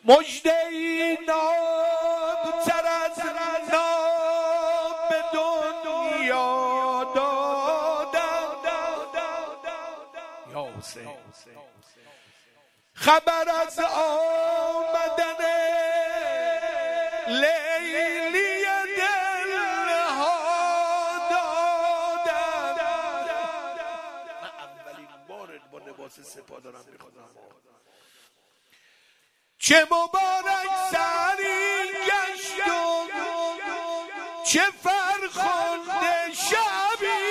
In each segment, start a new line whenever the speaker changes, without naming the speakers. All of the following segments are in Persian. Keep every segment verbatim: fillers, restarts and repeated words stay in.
مژده ای نابتر از ناب به دنیا دادم یا حسین. خبر از آمدن لیلی دلها دادم. من اولین بار با لباس سپاه دارم میخونم. چه مبارک سری گشت و چه فرخنده شبی،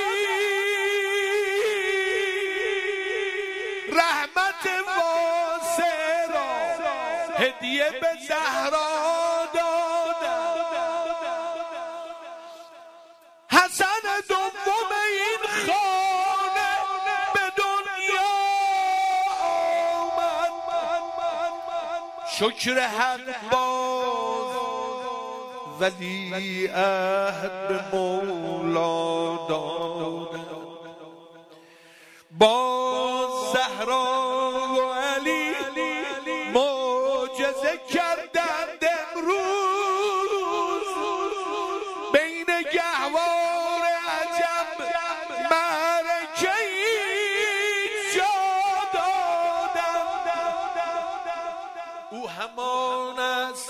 رحمت واسع را هدیه به زهرا دادم. حسن دوم این خانه به دنیا آمد، شکر حق باز ولی عهد به مولا دادم. با زهرا و علی معجزه کردند امروز، بین گهوار عجب معرکه ایجاد دادم. او همان است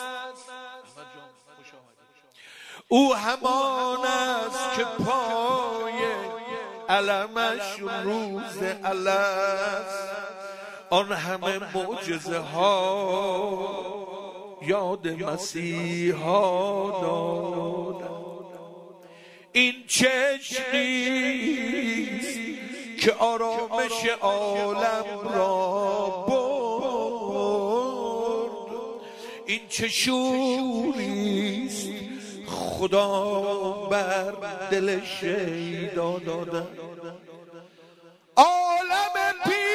او همان است که پای علمش روز الست آن همه معجزه ها یاد مسیحا دادم. این چشمیست که آرامش عالم را برد، این چه شوریست خدا بر دل شیدا دادم. عالم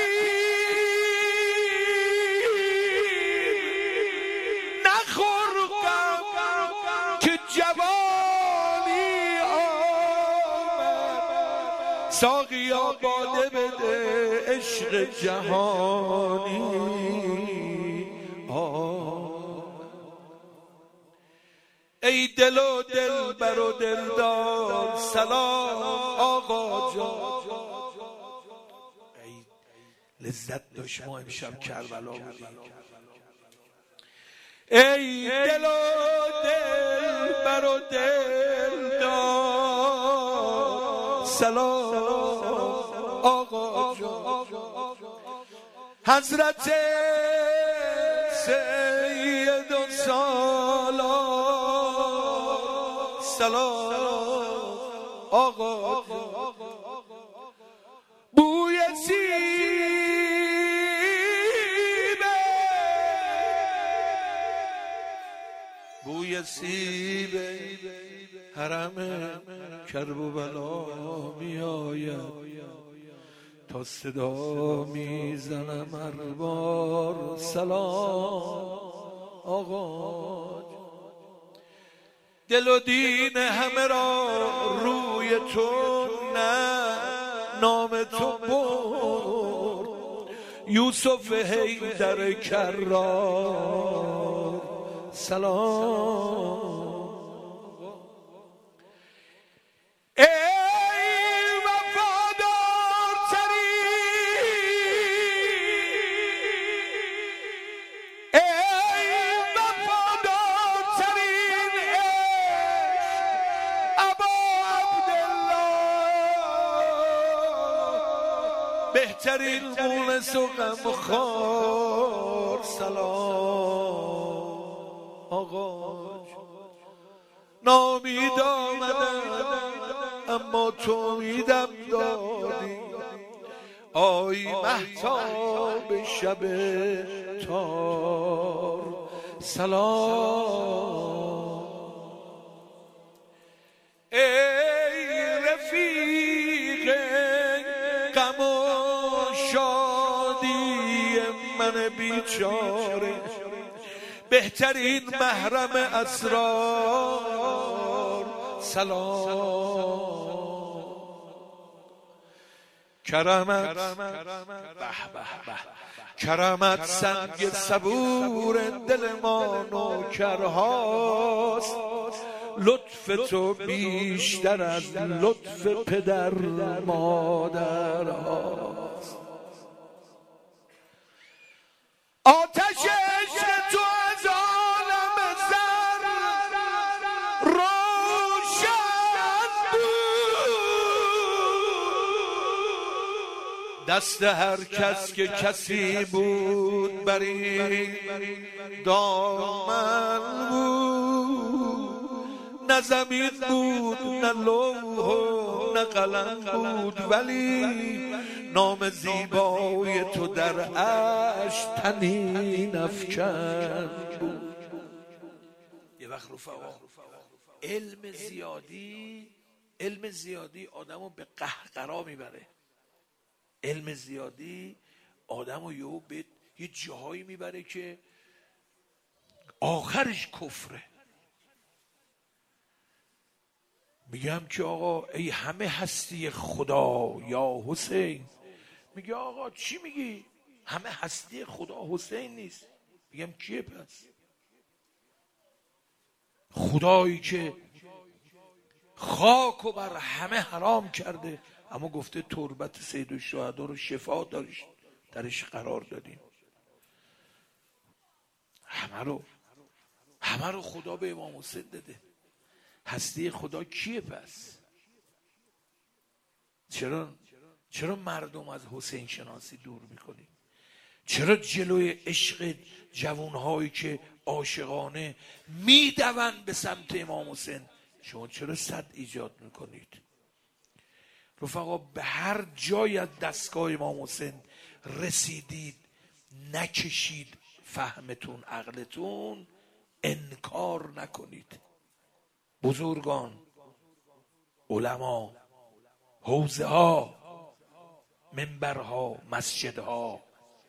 پیر نخور غم که جوانی آمد، ساقیا باده بده عشق جهانی آمد. ای دل و دلبر و دلدار سلام آقا جان. ای لذت داشت ما امشب کربلا بودیم. ای دل و دلبر و دلدار سلام آقا جان. حضرت سید و سالار سلام آقا. بوی سیبه بوی سیبه حرم کربلا می آید، تا صدا می زنم اربار سلام آقا. دل و دین همه را روی تو نه نام تو برد، یوسف حیدر کرار سلام. بهترین مونس و غمخوار سلام آقا. نامید آمدم اما تو امیدم دادی، آی مهتاب شب تار سلام. ای رفیق غم و شادی من بیچاره، بهترین محرم اسرار سلام. کرمت به به به کرمت سنگ صبور دل ما نوکرهاست، لطف تو بیشتر از لطف پدر مادرهاست. آتش عشق تو از عالم زر روشن بود، دست هر کس که کسی بود بر این دامن بود. نه زمین بود نه لوح و نه قلم بود، ولی نام زیبای تو در عرش طنین افکن بود. یه وقت رفقا علم زیادی علم زیادی آدمو به قهقرا میبره. علم زیادی آدمو یهو به یه جاهایی میبره که آخرش کفره. میگم که آقا ای همه هستی خدا یا حسین. میگه آقا چی میگی؟ همه هستی خدا حسین نیست. میگم کیه پس؟ خدایی که خاکو بر همه حرام کرده، اما گفته تربت سید الشهدا رو شفا دارش درش قرار دادیم. همه رو همه رو خدا به امام حسین داده. هستی خدا کیه پس؟ چرا چرا مردم از حسین شناسی دور میکنی؟ چرا جلوی عشق جوانهایی که عاشقانه میدوند به سمت امام حسین شما چرا صد ایجاد میکنید؟ رفقا به هر جای از دستگاه امام حسین رسیدید نکشید فهمتون عقلتون، انکار نکنید. بزرگان، علما، حوزه ها، منبرها، مسجدها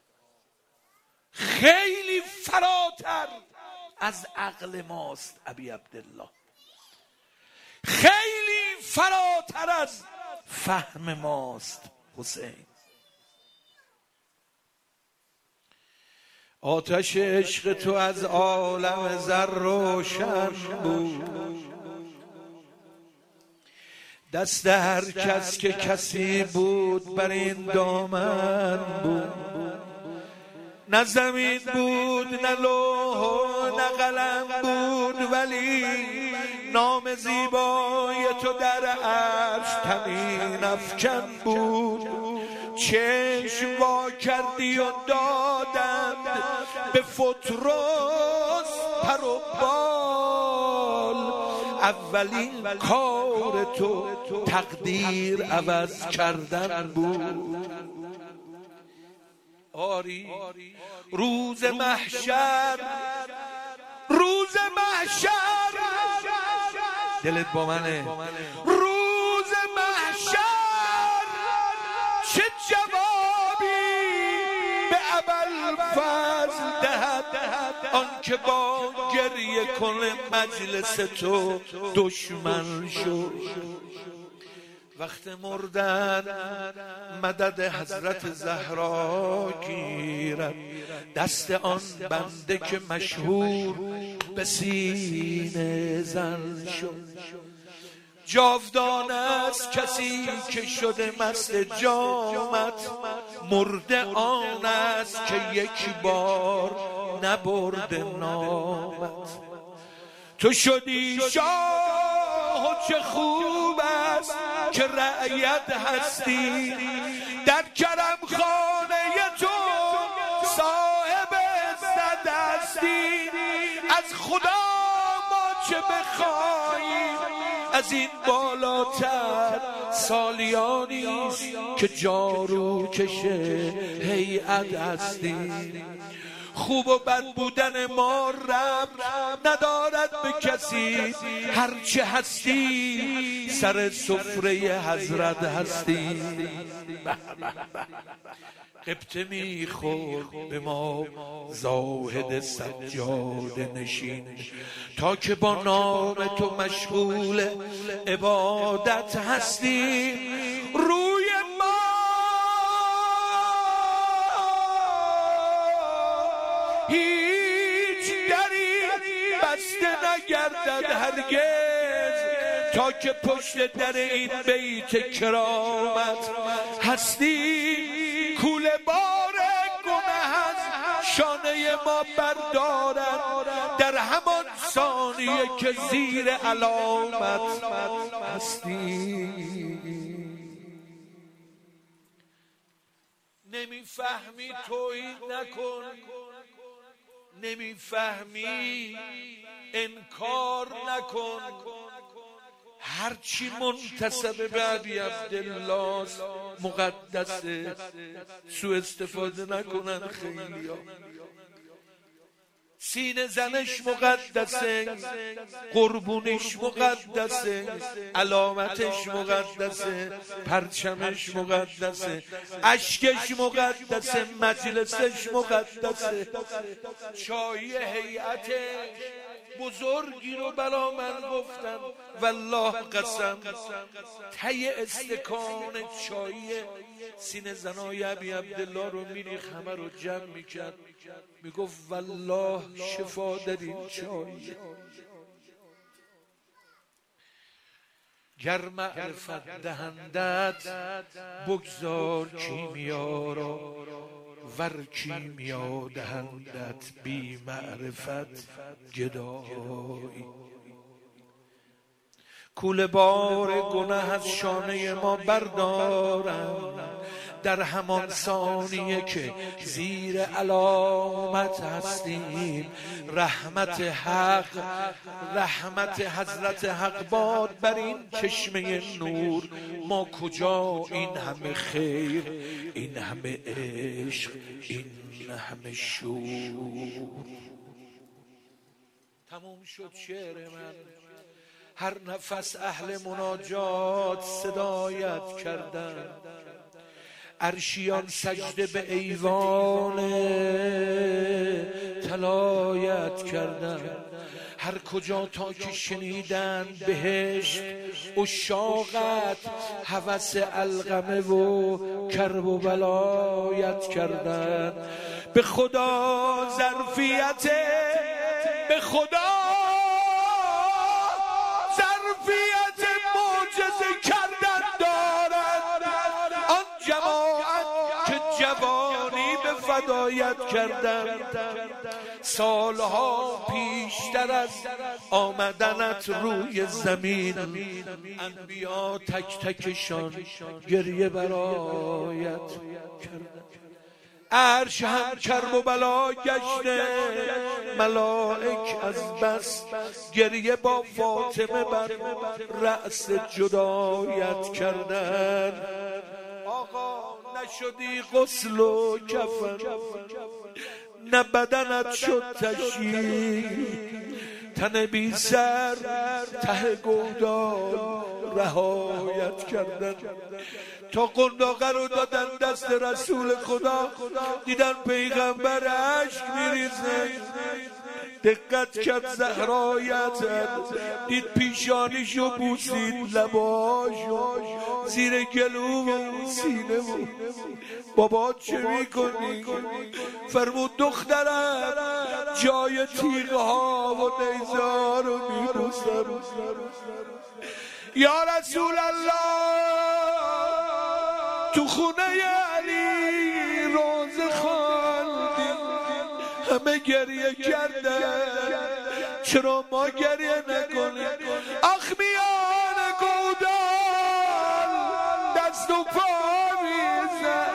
خیلی فراتر از عقل ماست. ابی عبدالله خیلی فراتر از فهم ماست. حسین آتش عشق تو از عالم زر روشن بود، دست هر کس که کسی بود بر این دامن بود. نه زمین بود نه لوح نه قلم بود، ولی نام زیبای تو در عرش طنین افکن بود. چشم وا کردی و دادند به فترس پر و بال، اولین کار تو تقدیر عوض کردن بود. آری روز محشر، روز محشر دلت با منه، روز محشر چه جوابی به ابوالفضل دهد آن که با گریه کنه مجلس تو دشمن شد. وقت مردن مدد حضرت زهرا گیرد، دست آن بنده که مشهور به سینه زن شد. جاودان است کسی که شده مست جامت، مرده آن است که یک بار نبرده نامت. تو شدی شاه و چه خوب است که رعیت هستی، در کرم خانه تو صاحب عزت هستی. از خدا ما چه بخواهیم از این بالاتر، سالیانیست که جارو کشه هیئت هستی. خوب و بد بودن ما رب ندارد به کسی، هرچه هستی سر سفره حضرت هستی. قبطه میخورد به ما زاهد سجاده نشین، تا که با نام تو مشغول عبادت هستی. روی ما بسته نگردد هرگز تا که پشت در این بیت کرامت هستی کوله بار گناه از شانه ما بردارد در همان ثانیه که زیر علامت هستی. نمیفهمی توحید نکن، نمیفهمی انکار نکن، هرچی منتسب به ابی عبدالله مقدسه، سوء استفاده نکنن خیلی ها. سینه زنش مقدسه، قربونش مقدسه، علامتش مقدسه، پرچمش مقدسه، اشکش مقدسه، مجلسش مقدسه. چای هیئت بزرگی رو برا من گفتن، والله قسم تی استکان چای سینه زنای ابی عبدالله رو میریخ، همه رو جمع میکرد، میگفت والله شفا در این چای. گر معرفت دهندت بگذار کیمیا را، ور کیمیا دهندت بی معرفت گدایی. کوله بار گناه از شانه ما بردارن در همان ثانیه که زیر علامت هستیم. رحمت حق، رحمت حضرت حق باد بر این چشمه نور. ما کجا این همه خیر، این همه عشق، این همه شور. تموم شد شعر من. هر نفس اهل مناجات صدایت کردن، عرشیان سجده به ایوان طلایت کردن. هر کجا تا که شنیدن بهشت عشاقت، هوس القمه و کرب و بلایت کردن. به خدا ظرفیت، به خدا ظرفیت معجزه کردن دارد آن جماعت که جوانی به فدایت کردن. سالها پیشتر از آمدنت روی زمین، انبیا تک تکشان گریه برایت کردن. عرش هم کرب و بلا گشته، ملائک از بس گریه با فاطمه بر رأس جدایت کردن. آقا نشدی غسل و کفن، نه بدنت شد تشییع، تن بی سر ته گودال رهایت کردن. تا قنداقه رو دادن دست رسول خدا، دیدن پیغمبر اشک میریزه. دقت کرد زهرایت، دید پیشانیشو بوسید، لباشو زیر گلو و سینه و بابا چه میکنی؟ فرمود دخترم جای تیغه ها و نیزه رو میبوسم. یا رسول الله تو خونه علی روزه خواندیم، همه گریه کردن، چرا ما گریه نکنیم؟ آخ میان گودال دست و پا میزن.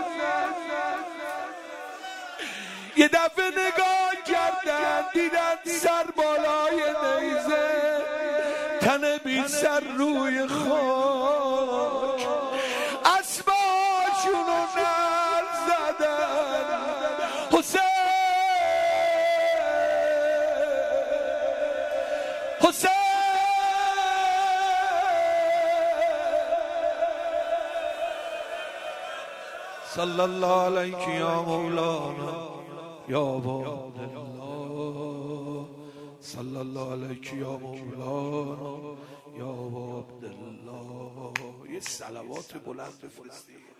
یه دفعه نگاه کردن دیدن سر بالای نیزه، تن بی سر روی خاک، اسباشونو نر زدن. حسین حسین صلی الله علیک یا مولانا یا عبدالله، صلی الله علیک یا مولانا یا عبدالله. یه صلوات بلند بفرستید.